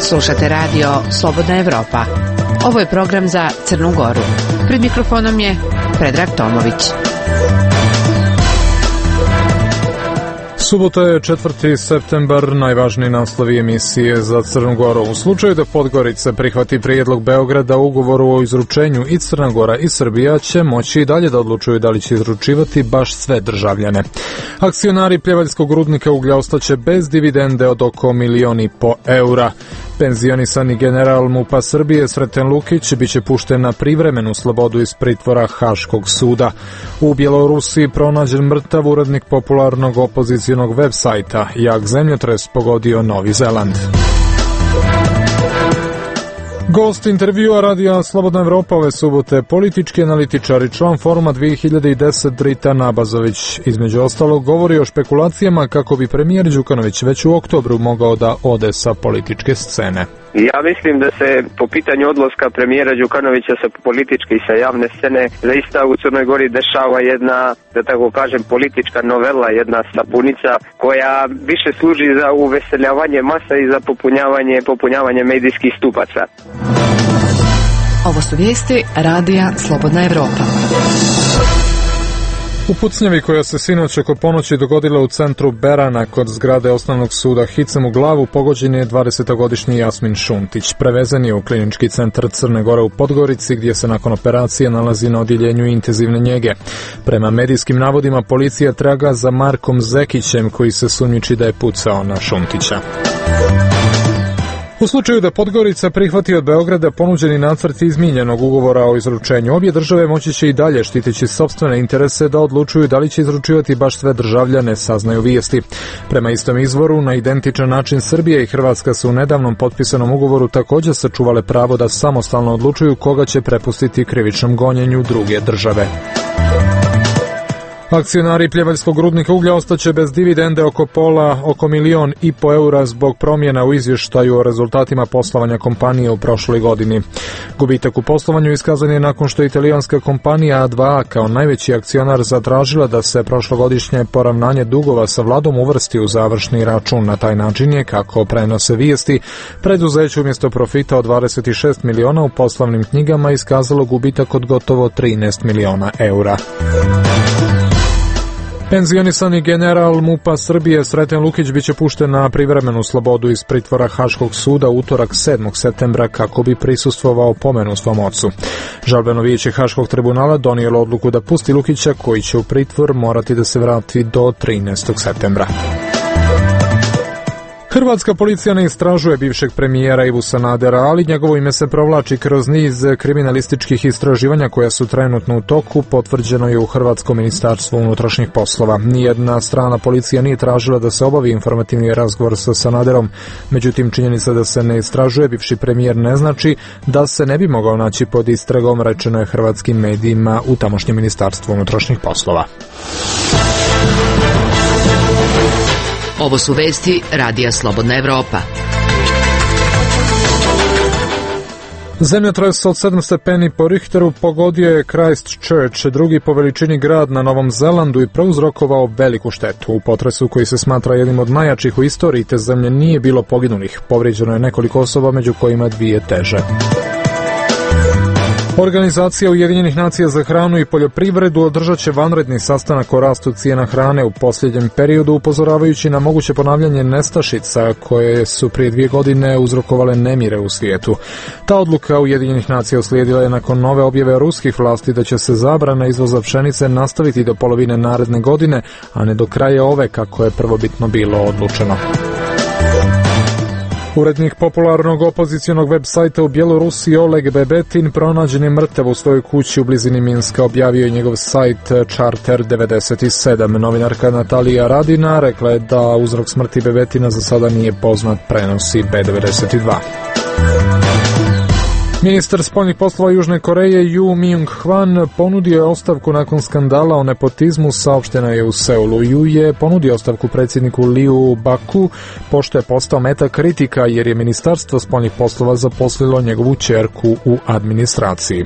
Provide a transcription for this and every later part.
Slušate radio Slobodna Evropa. Ovo je program za Crnu Goru. Pred mikrofonom je Predrag Tomović. Subota je 4. septembar, najvažniji naslovi emisije za Crnu Goru. U slučaju da Podgorica prihvati prijedlog Beograda u ugovoru o izručenju, i Crna Gora i Srbija će moći i dalje da odlučuju da li će izručivati baš sve državljane. Akcionari pljevaljskog rudnika uglja ostaće bez dividende od oko 1,5 miliona eura. Penzionisani general MUP-a Srbije Sreten Lukić biće pušten na privremenu slobodu iz pritvora Haškog suda. U Bjelorusiji pronađen mrtav urednik popularnog opozicionog web sajta. Jak zemljotres pogodio Novi Zeland. Gost intervjua radija Slobodna Evropa ove subote, politički analitičar i član Foruma 2010 Dritan Abazović. Između ostalog govori o špekulacijama kako bi premijer Đukanović već u oktobru mogao da ode sa političke scene. Ja mislim da se po pitanju odlaska premijera Đukanovića sa političke i sa javne scene zaista u Crnoj Gori dešava jedna, da tako kažem, politička novela, jedna sapunica koja više služi za uveseljavanje masa i za popunjavanje medijskih stupaca. Ovo su vijesti radija Slobodna Evropa. U pucnjavi koja se sinoć oko ponoći dogodila u centru Berana kod zgrade osnovnog suda hicem u glavu pogođen je 20-godišnji Jasmin Šuntić. Prevezen je u klinički centar Crne Gore u Podgorici gdje se nakon operacije nalazi na odjeljenju intenzivne njege. Prema medijskim navodima policija traga za Markom Zekićem koji se sumnjiči da je pucao na Šuntića. U slučaju da Podgorica prihvati od Beograda ponuđeni nacrt izmijenjenog ugovora o izručenju, obje države moći će i dalje, štiteći sopstvene interese, da odlučuju da li će izručivati baš sve državljane, saznaju vijesti. Prema istom izvoru, na identičan način Srbija i Hrvatska su u nedavnom potpisanom ugovoru također sačuvale pravo da samostalno odlučuju koga će prepustiti krivičnom gonjenju druge države. Akcionari pljevaljskog rudnika uglja ostaće bez dividende oko 1,5 miliona eura zbog promjena u izvještaju o rezultatima poslovanja kompanije u prošloj godini. Gubitak u poslovanju iskazan je nakon što je italijanska kompanija A2A kao najveći akcionar zatražila da se prošlogodišnje poravnanje dugova sa vladom uvrsti u završni račun. Na taj način je, kako prenose vijesti, preduzeće umjesto profita od 26 miliona u poslovnim knjigama iskazalo gubitak od gotovo 13 miliona eura. Penzionisani general MUP-a Srbije Sreten Lukić biće pušten na privremenu slobodu iz pritvora Haškog suda utorak 7. septembra kako bi prisustvovao pomenu svom ocu. Žalbeno vijeće Haškog tribunala donijelo odluku da pusti Lukića koji će u pritvor morati da se vrati do 13. septembra. Hrvatska policija ne istražuje bivšeg premijera Ivu Sanadera, ali njegovo ime se provlači kroz niz kriminalističkih istraživanja koja su trenutno u toku, potvrđeno je u Hrvatskom ministarstvu unutrašnjih poslova. Nijedna strana policija nije tražila da se obavi informativni razgovor sa Sanaderom, međutim činjenica da se ne istražuje bivši premijer ne znači da se ne bi mogao naći pod istragom, rečeno je hrvatskim medijima u tamošnjem ministarstvu unutrašnjih poslova. Ovo su vesti radija Slobodna Evropa. Zemljotres od 7 stepeni po Richteru pogodio je Christchurch, drugi po veličini grad na Novom Zelandu, i prouzrokovao veliku štetu. U potresu koji se smatra jednim od najjačih u istoriji te zemlje nije bilo poginulih. Povrijeđeno je nekoliko osoba, među kojima 2 teže. Organizacija Ujedinjenih nacija za hranu i poljoprivredu održat će vanredni sastanak o rastu cijena hrane u posljednjem periodu, upozoravajući na moguće ponavljanje nestašica koje su prije 2 godine uzrokovale nemire u svijetu. Ta odluka Ujedinjenih nacija uslijedila je nakon nove objave ruskih vlasti da će se zabrana izvoza pšenice nastaviti do polovine naredne godine, a ne do kraja ove kako je prvobitno bilo odlučeno. Urednik popularnog opozicionog web sajta u Bjelorusiji Oleg Bebetin pronađen je mrtav u svojoj kući u blizini Minska, objavio je njegov sajt Charter 97. Novinarka Natalija Radina rekla je da uzrok smrti Bebetina za sada nije poznat, prenosi B92. Ministar spoljnih poslova Južne Koreje Ju Myung-hwan ponudio je ostavku nakon skandala o nepotizmu, saopšteno je u Seulu. Ju je ponudio ostavku predsjedniku Liu Baku, pošto je postao meta kritika jer je Ministarstvo spoljnih poslova zaposlilo njegovu ćerku u administraciji.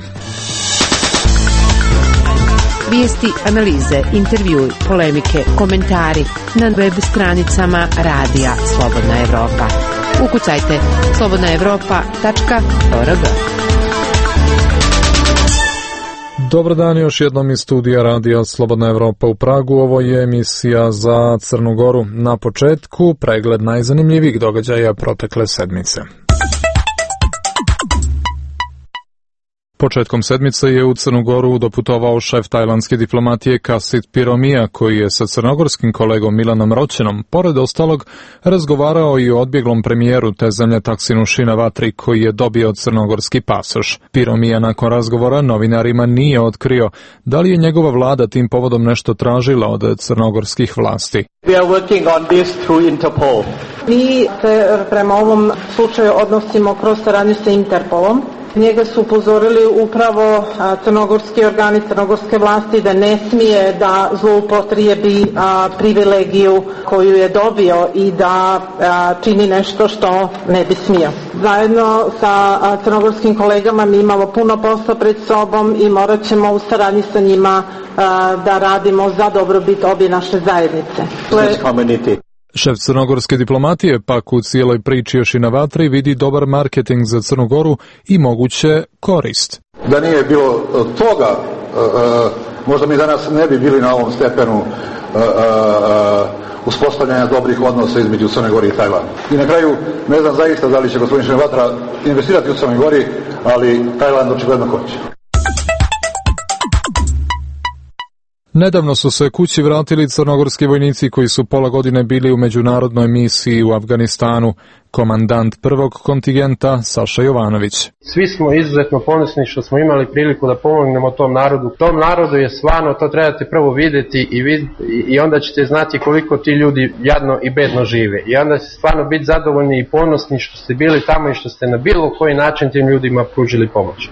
Vijesti, analize, intervjui, polemike, komentari na web stranicama radija Slobodna Evropa. Ukucajte slobodnaevropa.org. Dobar dan, još jednom iz studija radija Slobodna Evropa u Pragu. Ovo je emisija za Crnu Goru. Na početku pregled najzanimljivijih događaja protekle sedmice. Početkom sedmice je u Crnu Goru doputovao šef tajlandske diplomatije Kasit Piromija, koji je sa crnogorskim kolegom Milanom Roćenom, pored ostalog, razgovarao i o odbjeglom premijeru te zemlje Taksinu Shinawatri, koji je dobio crnogorski pasoš. Piromija nakon razgovora novinarima nije otkrio da li je njegova vlada tim povodom nešto tražila od crnogorskih vlasti. We are working on this through Interpol. Mi se prema ovom slučaju odnosimo kroz saradnju sa Interpolom. Njega su upozorili upravo crnogorski organi, crnogorske vlasti da ne smije da zloupotrijebi privilegiju koju je dobio i da čini nešto što ne bi smio. Zajedno sa crnogorskim kolegama mi imamo puno posla pred sobom i morat ćemo u saradnji sa njima da radimo za dobrobit obje naše zajednice. Šef crnogorske diplomatije pak u cijeloj priči o Shinawatri vidi dobar marketing za Crnu Goru i moguće korist. Da nije bilo toga, možda mi danas ne bi bili na ovom stepenu uspostavljanja dobrih odnosa između Crne Gore i Tajlanda. I na kraju, ne znam zaista da li će gospodin Shinawatra investirati u Crnoj Gori, ali Tajland očigledno hoće. Nedavno su se kući vratili crnogorski vojnici koji su pola godine bili u međunarodnoj misiji u Afganistanu. Komandant prvog kontingenta Saša Jovanović. Svi smo izuzetno ponosni što smo imali priliku da pomognemo tom narodu. Tom narodu je stvarno, to trebate prvo vidjeti i onda ćete znati koliko ti ljudi jadno i bedno žive. I onda ćete stvarno biti zadovoljni i ponosni što ste bili tamo i što ste na bilo koji način tim ljudima pružili pomoć.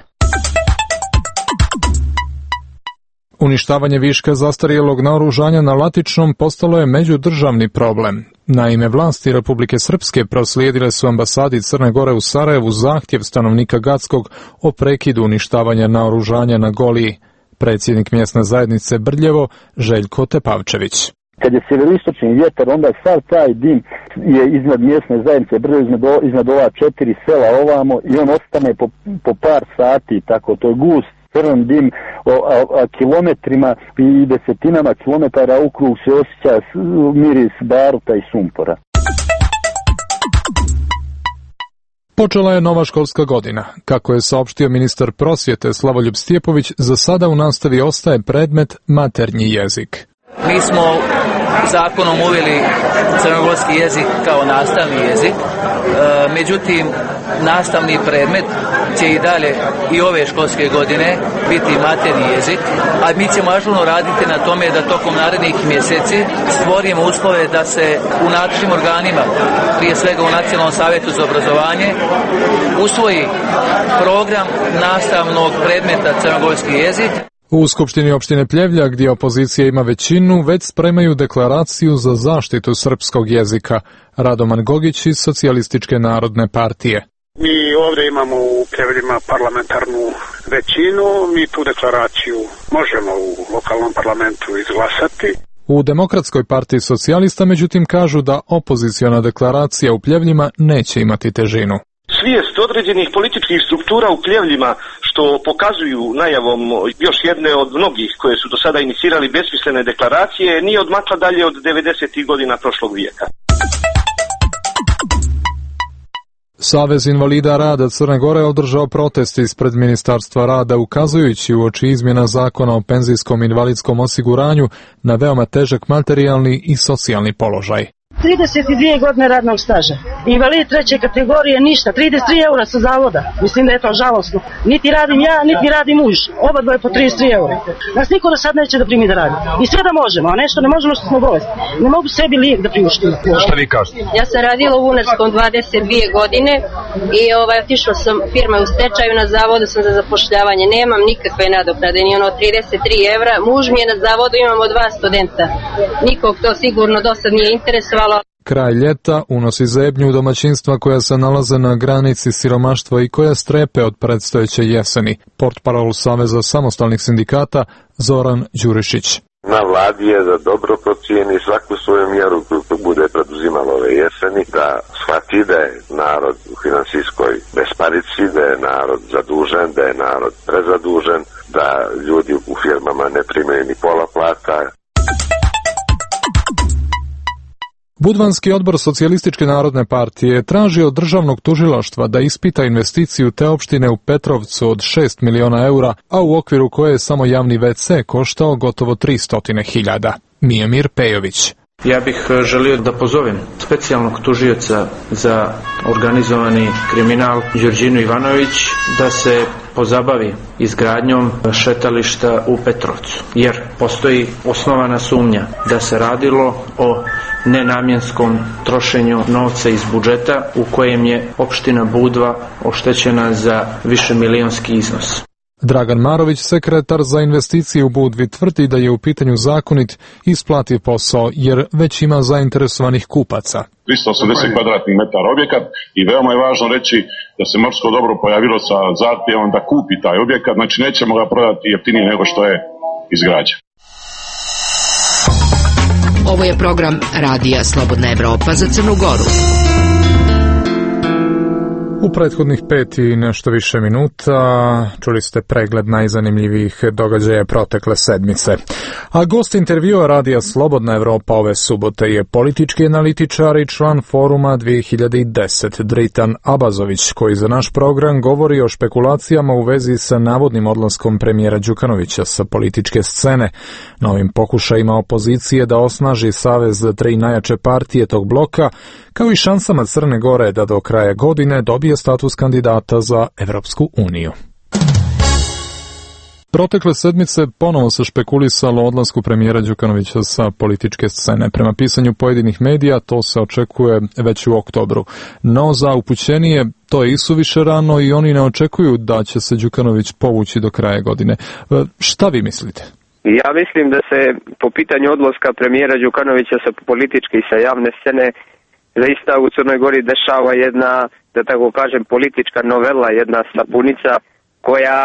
Uništavanje viška zastarjelog naoružanja na Latičnom postalo je međudržavni problem. Naime, vlasti Republike Srpske proslijedile su ambasadi Crne Gore u Sarajevu zahtjev stanovnika Gackog o prekidu uništavanja naoružanja na Goliji. Predsjednik mjesne zajednice Brljevo, Željko Tepavčević. Kad je sjeveroistočni vjetar, onda sav taj dim je iznad mjesne zajednice Brljevo, iznad ova 4 sela ovamo i on ostane po par sati, tako to je gust. Crn dim kilometrima i desetinama kilometara ukrug se osjeća miris baruta i sumpora. Počela je nova školska godina. Kako je saopštio ministar prosvjete Slavoljub Stjepović, za sada u nastavi ostaje predmet maternji jezik. Mi smo zakonom uveli crnogorski jezik kao nastavni jezik, međutim nastavni predmet će i dalje i ove školske godine biti maternji jezik, a mi ćemo ažurno raditi na tome da tokom narednih mjeseci stvorimo uslove da se u nadležnim organima, prije svega u Nacionalnom savjetu za obrazovanje, usvoji program nastavnog predmeta crnogorski jezik. U Skupštini opštine Pljevlja, gdje opozicija ima većinu, već spremaju deklaraciju za zaštitu srpskog jezika. Radoman Gogić iz Socijalističke narodne partije. Mi ovdje imamo u Pljevljima parlamentarnu većinu, mi tu deklaraciju možemo u lokalnom parlamentu izglasati. U Demokratskoj partiji socijalista, međutim, kažu da opoziciona deklaracija u Pljevljima neće imati težinu. Svijest određenih političkih struktura u Pljevljima, što pokazuju najavom još jedne od mnogih koje su do sada inicirali besmislene deklaracije, nije odmakla dalje od 90. godina prošlog vijeka. Savez invalida rada Crne Gore održao protest ispred Ministarstva rada, ukazujući uoči izmjena zakona o penzijskom invalidskom osiguranju na veoma težak materijalni i socijalni položaj. 32 godine radnog staža. Invalid treće kategorije ništa, 33 eura sa zavoda. Mislim da je to žalosno. Niti radim ja, niti radi muž. Oba dvoje po 33 eura. Nas niko do sad neće da primi da radi. I sve da možemo, a nešto ne možemo što smo bolesti. Ne mogu sebi lijek da priuštim. Šta vi kažete? Ja sam radila u Unerskom 22 godine i otišla sam, firma u stečaju, na zavodu sam za zapošljavanje. Nemam nikakve nadoknade, ni ono 33 evra. Muž mi je na zavodu, imamo 2 studenta. Nikog to sigurno do sad nije interesovalo. Kraj ljeta unosi zebnju u domaćinstva koja se nalaze na granici siromaštva i koja strepe od predstojeće jeseni. Portparol Saveza samostalnih sindikata Zoran Đurišić. Na vladi je da dobro procijeni svaku svoju mjeru koju bude preduzimalo ove jeseni, da shvati da je narod u finansijskoj besparici, da je narod zadužen, da je narod prezadužen, da ljudi u firmama ne primaju ni pola plata. Budvanski odbor Socijalističke narodne partije traži od državnog tužilaštva da ispita investiciju te opštine u Petrovcu od 6 miliona eura, a u okviru koje je samo javni WC koštao gotovo 300.000. Mijomir Pejović. Ja bih želio da pozovem specijalnog tužioca za organizovani kriminal Đorđinu Ivanović da se pozabavi izgradnjom šetališta u Petrovcu, jer postoji osnovana sumnja da se radilo o nenamjenskom trošenju novca iz budžeta u kojem je opština Budva oštećena za višemilionski iznos. Dragan Marović, sekretar za investicije u Budvi, tvrdi da je u pitanju zakonit isplativ posao jer već ima zainteresovanih kupaca. 380 kvadratnih metara objekat i veoma je važno reći da se Morsko dobro pojavilo sa zahtjevom da kupi taj objekat, znači nećemo ga prodati jeftinije nego što je izgrađen. Ovo je program Radija Slobodna Evropa za Crnu Goru. U prethodnih 5 i nešto više minuta čuli ste pregled najzanimljivijih događaja protekle sedmice. A gost intervjua Radija Slobodna Evropa ove subote je politički analitičar i član Foruma 2010 Dritan Abazović, koji za naš program govori o špekulacijama u vezi sa navodnim odlaskom premijera Đukanovića sa političke scene, novim pokušajima opozicije da osnaži savez tri najjače partije tog bloka, kao i šansama Crne Gore da do kraja godine dobije status kandidata za Evropsku uniju. Protekle sedmice ponovo se špekulisalo o odlasku premijera Đukanovića sa političke scene. Prema pisanju pojedinih medija to se očekuje već u oktobru. No za upućenije to je isuviše rano i oni ne očekuju da će se Đukanović povući do kraja godine. Šta vi mislite? Ja mislim da se po pitanju odlaska premijera Đukanovića sa političke i sa javne scene zaista u Crnoj Gori dešava jedna, da tako kažem, politička novela, jedna sapunica koja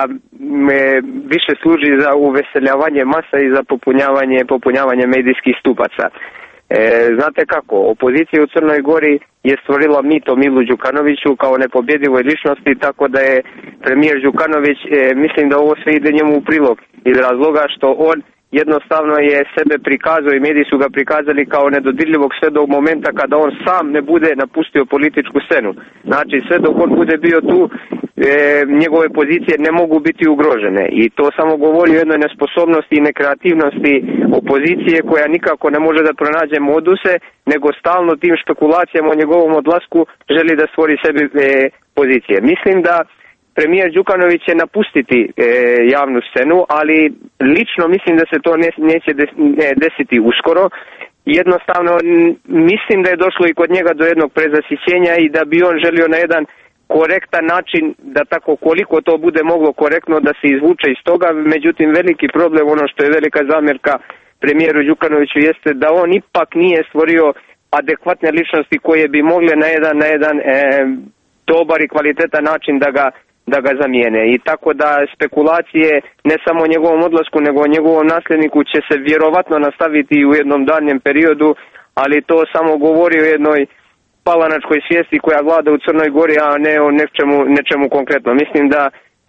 više služi za uveseljavanje masa i za popunjavanje medijskih stupaca. Znate kako, opozicija u Crnoj Gori je stvorila mit o Milu Đukanoviću kao nepobjedivoj ličnosti, tako da je premijer Đukanović, mislim da ovo sve ide njemu u prilog iz razloga što on jednostavno je sebe prikazao i mediji su ga prikazali kao nedodirljivog sve do momenta kada on sam ne bude napustio političku scenu. Znači sve dok on bude bio tu, njegove pozicije ne mogu biti ugrožene i to samo govori o jednoj nesposobnosti i nekreativnosti opozicije koja nikako ne može da pronađe moduse, nego stalno tim špekulacijama o njegovom odlasku želi da stvori sebi pozicije. Mislim da premijer Đukanović će napustiti javnu scenu, ali lično mislim da se to neće desiti uskoro. Jednostavno mislim da je došlo i kod njega do jednog prezasićenja i da bi on želio na jedan korektan način, da tako koliko to bude moglo korektno da se izvuče iz toga. Međutim, veliki problem, ono što je velika zamjerka premijeru Đukanoviću jeste da on ipak nije stvorio adekvatne ličnosti koje bi mogle na jedan dobar i kvalitetan način da ga zamijene. I tako da spekulacije ne samo o njegovom odlasku nego o njegovom nasljedniku će se vjerovatno nastaviti u jednom daljnjem periodu, ali to samo govori o jednoj palanačkoj svijesti koja vlada u Crnoj Gori, a ne o nečemu konkretno. Mislim da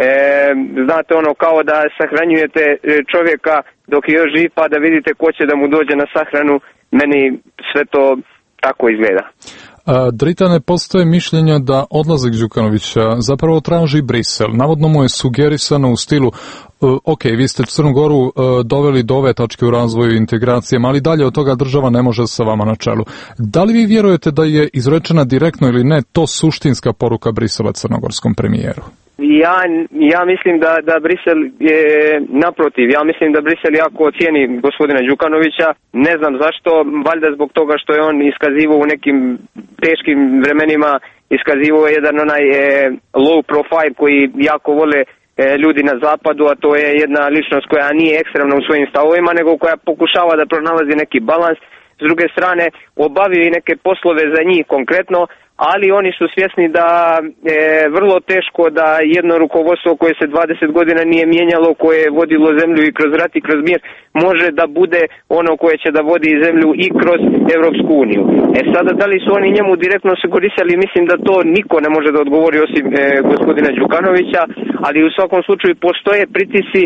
znate ono kao da sahranjujete čovjeka dok je još živ pa da vidite ko će da mu dođe na sahranu, meni sve to tako izgleda. Dritane, postoje mišljenja da odlazak Đukanovića zapravo traži Brisel. Navodno mu je sugerisano u stilu ok, vi ste Crnu Goru doveli do ove tačke u razvoju i integracijama, ali dalje od toga država ne može sa vama na čelu. Da li vi vjerujete da je izrečena direktno ili ne to suštinska poruka Brisela crnogorskom premijeru? Ja mislim da Brisel je naprotiv, ja mislim da Brisel jako cijeni gospodina Đukanovića, ne znam zašto, valjda zbog toga što je on iskazivao u nekim teškim vremenima, iskazivao jedan onaj low profile koji jako vole ljudi na zapadu, a to je jedna ličnost koja nije ekstremna u svojim stavovima, nego koja pokušava da pronalazi neki balans. S druge strane, obavio i neke poslove za njih konkretno, ali oni su svjesni da je vrlo teško da jedno rukovodstvo koje se 20 godina nije mijenjalo, koje je vodilo zemlju i kroz rat i kroz mir, može da bude ono koje će da vodi zemlju i kroz Evropsku uniju. Sada da li su oni njemu direktno se koristili, mislim da to niko ne može da odgovori osim gospodina Đukanovića, ali u svakom slučaju postoje pritisci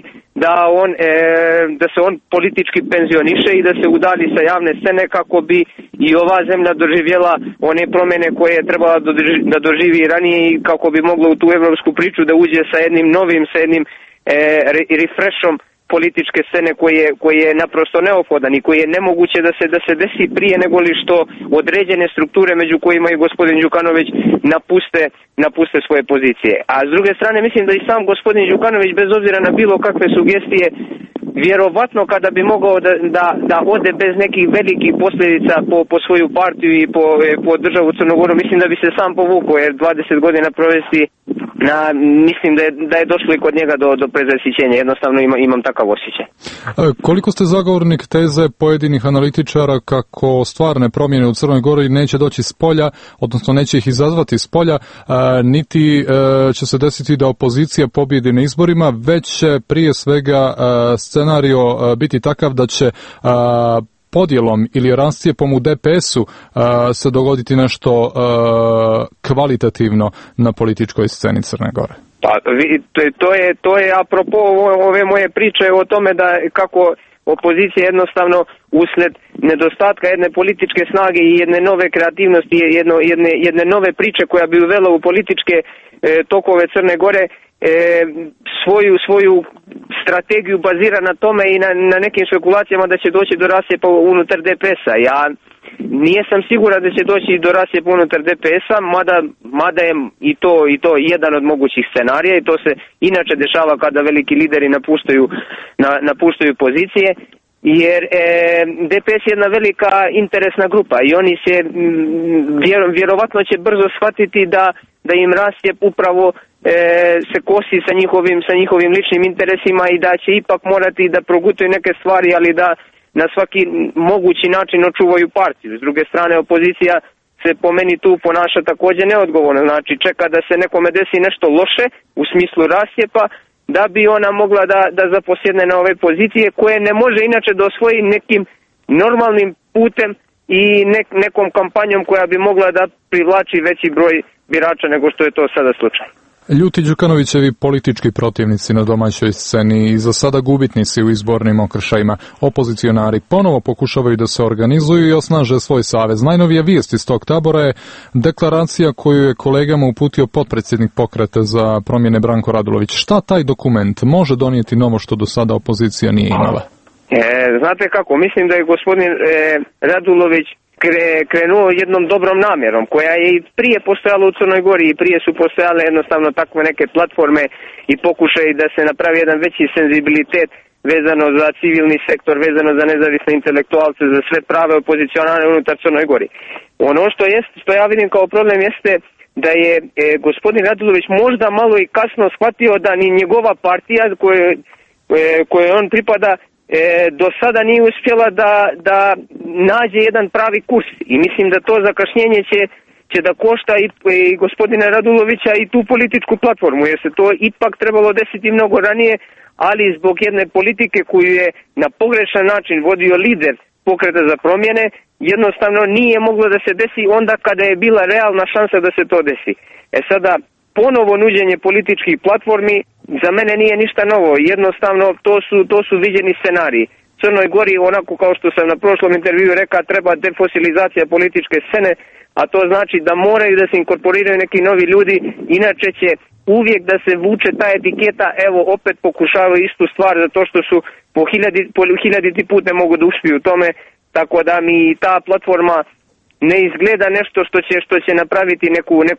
da se on politički penzioniše i da se udalji sa javne scene kako bi i ova zemlja doživjela one promjene koje je trebala da doživi ranije i kako bi mogla u tu evropsku priču da uđe sa jednim novim, sa jednim refreshom političke scene koji je naprosto neophodan i koji je nemoguće da se desi prije nego li što određene strukture, među kojima i gospodin Đukanović, napuste svoje pozicije. A s druge strane mislim da i sam gospodin Đukanović, bez obzira na bilo kakve sugestije, vjerovatno kada bi mogao da ode bez nekih velikih posljedica po svoju partiju i po državu Crnogoru, mislim da bi se sam povukao, jer 20 godina provesti mislim da je došlo i kod njega do prezasićenja. Jednostavno imam takav osjećaj. Koliko ste zagovornik teze pojedinih analitičara kako stvarne promjene u Crnoj Gori neće doći s polja, odnosno neće ih izazvati s polja, niti će se desiti da opozicija pobjedi na izborima, već će prije svega scenario biti takav da će podjelom ili rascijepom u DPS-u se dogoditi nešto kvalitativno na političkoj sceni Crne Gore? Pa, to je apropo ove moje priče o tome da kako opozicija jednostavno usled nedostatka jedne političke snage i jedne nove kreativnosti, jedne nove priče koja bi uvela u političke tokove Crne Gore, svoju strategiju bazira na tome i na nekim špekulacijama da će doći do rasjepa unutar DPS-a. Ja nijesam siguran da će doći do rasjepa unutar DPS-a, mada je i to jedan od mogućih scenarija i to se inače dešava kada veliki lideri napuštaju pozicije. Jer DPS je jedna velika interesna grupa i oni se vjerovatno će brzo shvatiti da im rasjep upravo se kosi sa njihovim ličnim interesima i da će ipak morati da progutaju neke stvari, ali da na svaki mogući način očuvaju partiju. S druge strane, opozicija se po meni tu ponaša također neodgovorno, znači čeka da se nekome desi nešto loše u smislu rasjepa, da bi ona mogla da zaposjedne na ove pozicije koje ne može inače da osvoji nekim normalnim putem i nekom kampanjom koja bi mogla da privlači veći broj birača nego što je to sada slučaj. Ljuti Đukanovićevi politički protivnici na domaćoj sceni i za sada gubitnici u izbornim okršajima, opozicionari, ponovo pokušavaju da se organizuju i osnaže svoj savez. Najnovija vijest iz tog tabora je deklaracija koju je kolegama uputio potpredsjednik Pokreta za promjene Branko Radulović. Šta taj dokument može donijeti novo što do sada opozicija nije imala? Znate kako, mislim da je gospodin Radulović krenuo jednom dobrom namjerom koja je i prije postojala u Crnoj Gori i prije su postojale jednostavno takve neke platforme i pokušaj da se napravi jedan veći senzibilitet vezano za civilni sektor, vezano za nezavisne intelektualce, za sve prave opozicionare unutar Crnoj Gori. Ono što ja vidim kao problem jeste da je gospodin Radulović možda malo i kasno shvatio da ni njegova partija kojoj on pripada do sada nije uspjela da nađe jedan pravi kurs i mislim da to zakašnjenje će da košta i gospodina Radulovića i tu političku platformu, jer se to ipak trebalo desiti mnogo ranije, ali zbog jedne politike koju je na pogrešan način vodio lider Pokreta za promjene, jednostavno nije moglo da se desi onda kada je bila realna šansa da se to desi. Sada ponovo nuđenje političkih platformi za mene nije ništa novo, jednostavno to su viđeni scenariji. Crnoj Gori, onako kao što sam na prošlom intervjuu rekao, treba defosilizacija političke scene, a to znači da moraju da se inkorporiraju neki novi ljudi, inače će uvijek da se vuče ta etiketa, evo opet pokušavaju istu stvar, zato što su po hiljaditi put ne mogu da uspiju u tome, tako da mi ta platforma ne izgleda nešto što će napraviti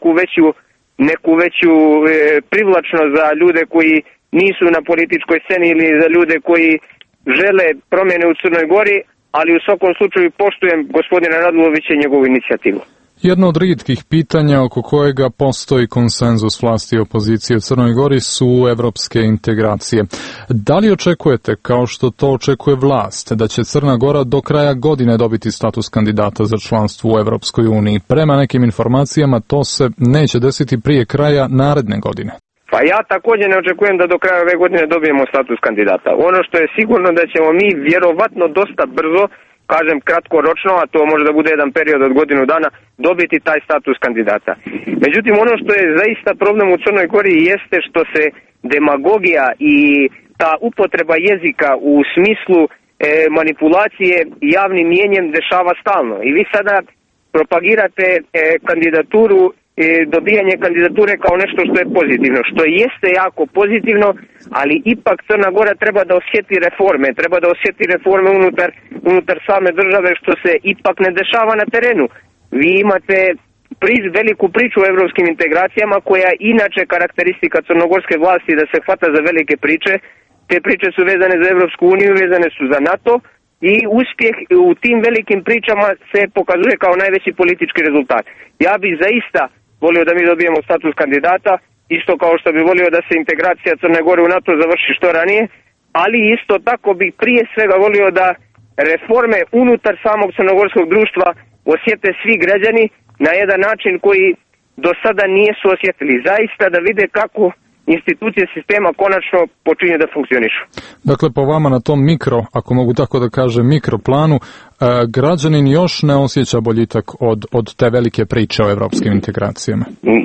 neku veću privlačnost za ljude koji nisu na političkoj sceni ili za ljude koji žele promjene u Crnoj Gori, ali u svakom slučaju poštujem gospodina Radulovića i njegovu inicijativu. Jedno od rijetkih pitanja oko kojega postoji konsenzus vlasti i opozicije u Crnoj Gori su evropske integracije. Da li očekujete, kao što to očekuje vlast, da će Crna Gora do kraja godine dobiti status kandidata za članstvo u Evropskoj uniji? Prema nekim informacijama to se neće desiti prije kraja naredne godine. Pa ja također ne očekujem da do kraja ove godine dobijemo status kandidata. Ono što je sigurno da ćemo mi vjerovatno dosta brzo, kažem kratkoročno, a to može da bude jedan period od godinu dana, dobiti taj status kandidata. Međutim, ono što je zaista problem u Crnoj Gori jeste što se demagogija i ta upotreba jezika u smislu manipulacije javnim mijenjem dešava stalno. I vi sada propagirate kandidaturu, dobijanje kandidature kao nešto što je pozitivno, što jeste jako pozitivno, ali ipak Crna Gora treba da osjeti reforme unutar same države, što se ipak ne dešava na terenu. Vi imate veliku priču o evropskim integracijama, koja je inače karakteristika crnogorske vlasti, da se hvata za velike priče. Te priče su vezane za Evropsku uniju, vezane su za NATO, i uspjeh u tim velikim pričama se pokazuje kao najveći politički rezultat. Ja bih zaista volio da mi dobijemo status kandidata, isto kao što bi volio da se integracija Crne Gore u NATO završi što ranije, ali isto tako bih prije svega volio da reforme unutar samog crnogorskog društva osjete svi građani na jedan način koji do sada nisu osjetili. Zaista da vide kako institucije sistema konačno počinje da funkcionišu. Dakle, po vama na tom ako mogu tako da kažem, mikroplanu, građanin još ne osjeća boljitak od te velike priče o evropskim integracijama?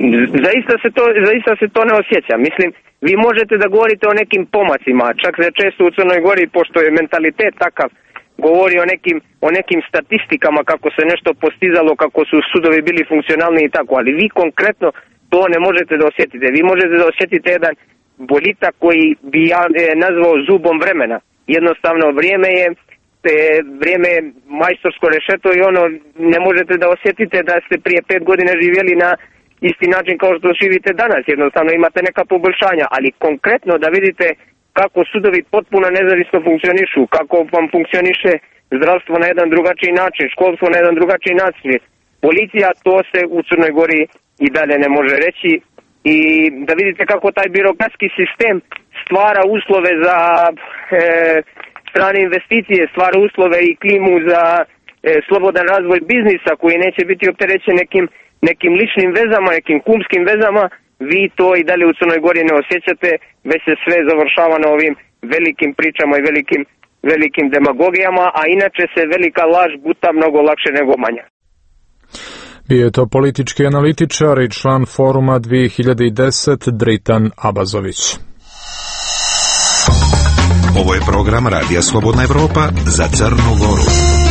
Zaista se to ne osjeća. Mislim, vi možete da govorite o nekim pomacima, čak se često u Crnoj Gori, pošto je mentalitet takav, govori o nekim statistikama kako se nešto postizalo, kako su sudovi bili funkcionalni i tako, ali vi konkretno to ne možete da osjetite. Vi možete da osjetite jedan boljitak koji bi ja nazvao zubom vremena. Jednostavno, vrijeme je majstorsko rešeto i ne možete da osjetite da ste prije 5 godina živjeli na isti način kao što živite danas. Jednostavno imate neka poboljšanja, ali konkretno da vidite kako sudovi potpuno nezavisno funkcionišu, kako vam funkcioniše zdravstvo na jedan drugačiji način, školstvo na jedan drugačiji način, policija, to se u Crnoj Gori i dalje ne može reći. I da vidite kako taj birokratski sistem stvara uslove za strane investicije, stvara uslove i klimu za slobodan razvoj biznisa koji neće biti opterećen nekim ličnim vezama, nekim kumskim vezama. Vi to i dalje u Crnoj Gori ne osjećate, već se sve završava na ovim velikim pričama i velikim demagogijama, a inače se velika laž guta mnogo lakše nego manja. Bio je to politički analitičar i član Foruma 2010 Dritan Abazović. Ovo je program Radija Slobodna Evropa za Crnu Goru.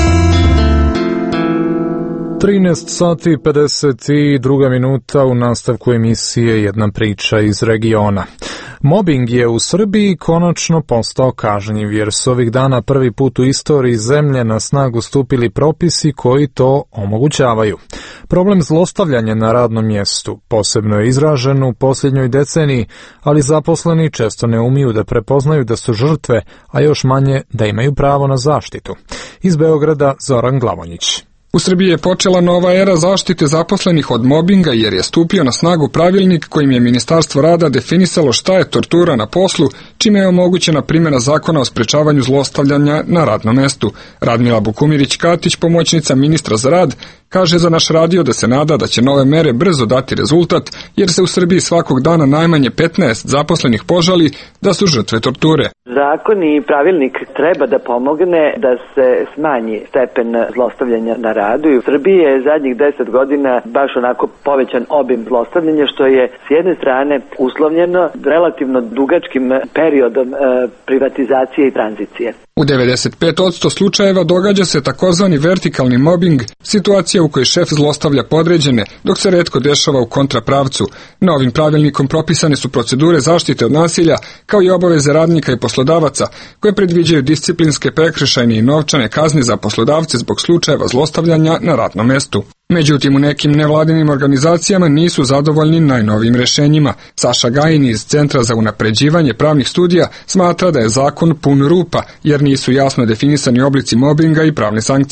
13 sati 52 minuta u nastavku emisije Jedna priča iz regiona. Mobing je u Srbiji konačno postao kažnjiv, jer su ovih dana prvi put u istoriji zemlje na snagu stupili propisi koji to omogućavaju. Problem zlostavljanja na radnom mjestu posebno je izražen u posljednjoj deceniji, ali zaposleni često ne umiju da prepoznaju da su žrtve, a još manje da imaju pravo na zaštitu. Iz Beograda Zoran Glavonjić. U Srbiji je počela nova era zaštite zaposlenih od mobinga jer je stupio na snagu pravilnik kojim je Ministarstvo rada definisalo šta je tortura na poslu, čime je omogućena primjena zakona o sprečavanju zlostavljanja na radnom mestu. Radmila Bukumirić-Katić, pomoćnica ministra za rad, kaže za naš radio da se nada da će nove mere brzo dati rezultat, jer se u Srbiji svakog dana najmanje 15 zaposlenih požali da su žrtve torture. Zakon i pravilnik treba da pomogne da se smanji stepen zlostavljanja na radu i u Srbiji je zadnjih 10 godina baš onako povećan obim zlostavljanja, što je s jedne strane uslovljeno relativno dugačkim periodom privatizacije i tranzicije. U 95% slučajeva događa se takozvani vertikalni mobbing, situacija u kojoj šef zlostavlja podređene, dok se retko dešava u kontrapravcu. Novim pravilnikom propisane su procedure zaštite od nasilja, kao i obaveze radnika i poslodavaca, koje predviđaju disciplinske, prekršajne i novčane kazne za poslodavce zbog slučajeva zlostavljanja na radnom mestu. Međutim, u nekim nevladinim organizacijama nisu zadovoljni najnovijim rešenjima. Saša Gajin iz Centra za unapređivanje pravnih studija smatra da je zakon pun rupa, jer nisu jasno definisani oblici mobinga i pravne sankcije.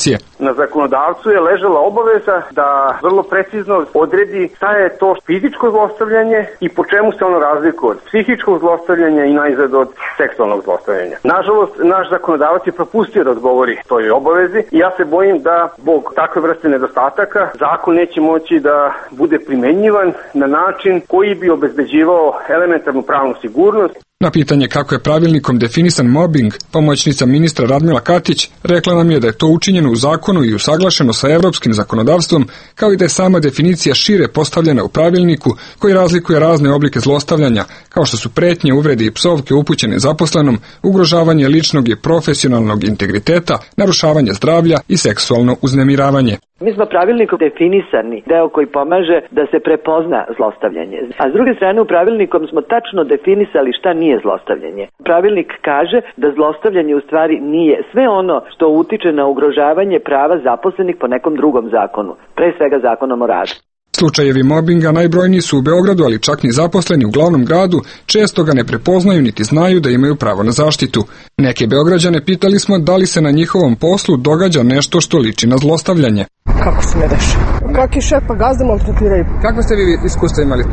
Na zakonodavcu je ležala obaveza da vrlo precizno odredi šta je to fizičko zlostavljanje i po čemu se ono razlikuje od psihičkog zlostavljanja i najzad od seksualnog zlostavljanja. Nažalost, naš zakonodavac je propustio da odgovori toj obavezi i ja se bojim da zbog takve vrste nedostataka zakon neće moći da bude primenjivan na način koji bi obezbeđivao elementarnu pravnu sigurnost. Na pitanje kako je pravilnikom definisan mobbing, pomoćnica ministra Radmila Katić rekla nam je da je to učinjeno u zakonu i usaglašeno sa evropskim zakonodavstvom, kao i da je sama definicija šire postavljena u pravilniku koji razlikuje razne oblike zlostavljanja, kao što su pretnje, uvrede i psovke upućene zaposlenom, ugrožavanje ličnog i profesionalnog integriteta, narušavanje zdravlja i seksualno uznemiravanje. Mi smo pravilnikom definisani deo koji pomaže da se prepozna zlostavljanje. A s druge strane u pravilnikom smo tačno definisali šta nije zlostavljanje. Pravilnik kaže da zlostavljanje u stvari nije sve ono što utiče na ugrožavanje prava zaposlenih po nekom drugom zakonu, pre svega zakonom o radu. Slučajevi mobinga najbrojniji su u Beogradu, ali čak ni zaposleni u glavnom gradu često ga ne prepoznaju niti znaju da imaju pravo na zaštitu. Neke Beograđane pitali smo da li se na njihovom poslu događa nešto što liči na zlostavljanje. Kako se ne deša? Kaki šef, pa gazda maltretiraju. Kako ste vi iskustva imali?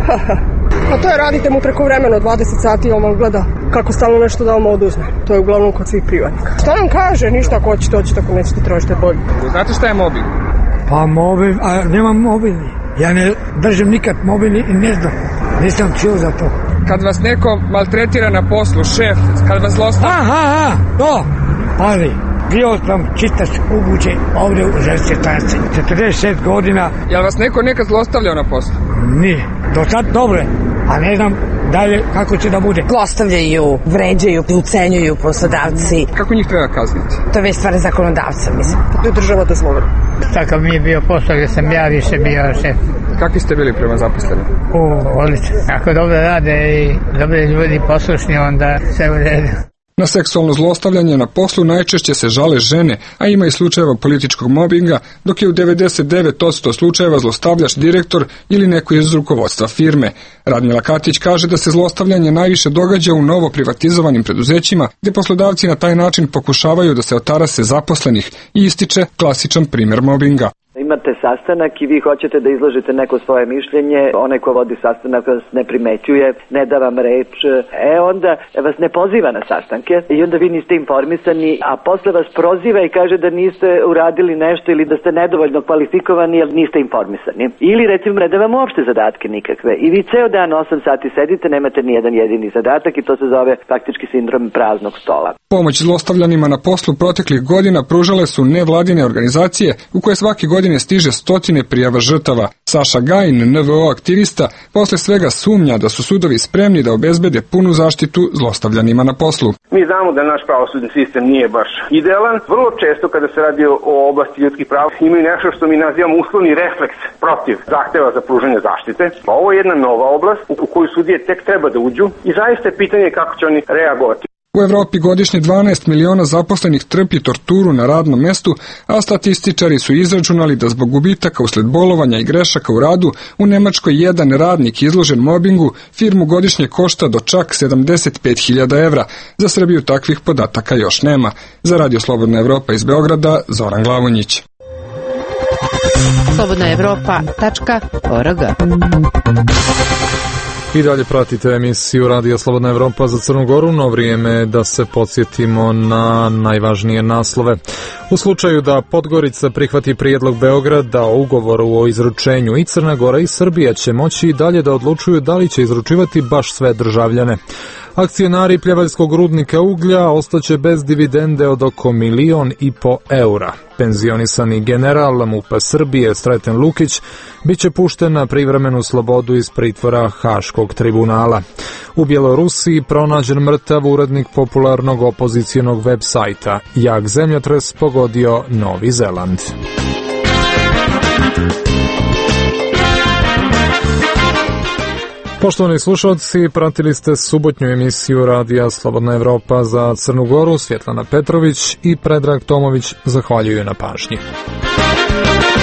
Pa to je, radite mu preko vremena 20 sati, on vam gleda kako stalno nešto da vam oduzme. To je uglavnom kod svih privatnika. Šta nam kaže? Ništa, ako hoćete, ako nećete, tražite bolje. Znate šta je mobbing? Pa mobbing, a nemam mobbing. Ja ne držim nikad mobbing i ne znam. Nisam čuo za to. Kad vas neko maltretira na poslu, šef, kad vas zlostavlja... to, ali... Bio sam čistač obuće ovdje u železničkoj stanici. 46 godina. Jel vas neko nekad zlostavljao na poslu? Nije. Do sad dobro, a ne znam dalje kako će da bude. Zlostavljaju, vređaju, ucenjuju poslodavci. Kako njih treba kazniti? To je već stvar zakonodavca, mislim. To je država dozvolila. Takav mi je bio posao gdje sam ja više bio šef. Kakvi ste bili prema zaposlenim? Odlično. Ako dobro rade i dobri ljudi poslušni, onda sve u redu. Na seksualno zlostavljanje na poslu najčešće se žale žene, a ima i slučajeva političkog mobinga, dok je u 99% slučajeva zlostavljač direktor ili neko iz rukovodstva firme. Radmila Katić kaže da se zlostavljanje najviše događa u novo privatizovanim preduzećima, gdje poslodavci na taj način pokušavaju da se otarase zaposlenih i ističe klasičan primjer mobinga. Imate sastanak i vi hoćete da izložite neko svoje mišljenje, onaj ko vodi sastanak vas ne primećuje, ne da vam reč, onda vas ne poziva na sastanke i onda vi niste informisani, a posle vas proziva i kaže da niste uradili nešto ili da ste nedovoljno kvalifikovani jer niste informisani. Ili recimo ne da vam uopšte zadatke nikakve i vi ceo dan 8 sati sedite, nemate ni jedan jedini zadatak i to se zove faktički sindrom praznog stola. Pomoć zlostavljanima na poslu proteklih godina pružale su nevladine organizacije u koje svake godine stiže stotine prijava žrtava. Saša Gajin, NVO aktivista, posle svega sumnja da su sudovi spremni da obezbede punu zaštitu zlostavljanima na poslu. Mi znamo da naš pravosudni sistem nije baš idealan. Vrlo često kada se radi o oblasti ljudskih prava imaju nešto što mi nazivamo uslovni refleks protiv zahteva za pružanje zaštite. Pa ovo je jedna nova oblast u koju sudije tek treba da uđu i zaista je pitanje kako će oni reagovati. U Evropi godišnje 12 miliona zaposlenih trpi torturu na radnom mestu, a statističari su izračunali da zbog gubitaka usled bolovanja i grešaka u radu u Nemačkoj jedan radnik izložen mobingu firmu godišnje košta do čak 75.000 evra. Za Srbiju takvih podataka još nema. Za Radio Slobodna Evropa iz Beograda, Zoran Glavonjić. slobodnaevropa.org. I dalje pratite emisiju Radija Slobodna Evropa za Crnu Goru, no vrijeme je da se podsjetimo na najvažnije naslove. U slučaju da Podgorica prihvati prijedlog Beograda o ugovoru o izručenju, i Crna Gora i Srbija će moći i dalje da odlučuju da li će izručivati baš sve državljane. Akcionari pljevaljskog rudnika uglja ostaće bez dividende od oko 1,5 miliona eura. Penzionisani general MUP-a Srbije Sreten Lukić biće pušten na privremenu slobodu iz pritvora Haškog tribunala. U Bjelorusiji pronađen mrtav urednik popularnog opozicionog web sajta. Jak zemljotres pogodio Novi Zeland. Poštovani slušalci, pratili ste subotnju emisiju Radija Slobodna Evropa za Crnu Goru. Svjetlana Petrović i Predrag Tomović zahvaljuju na pažnji.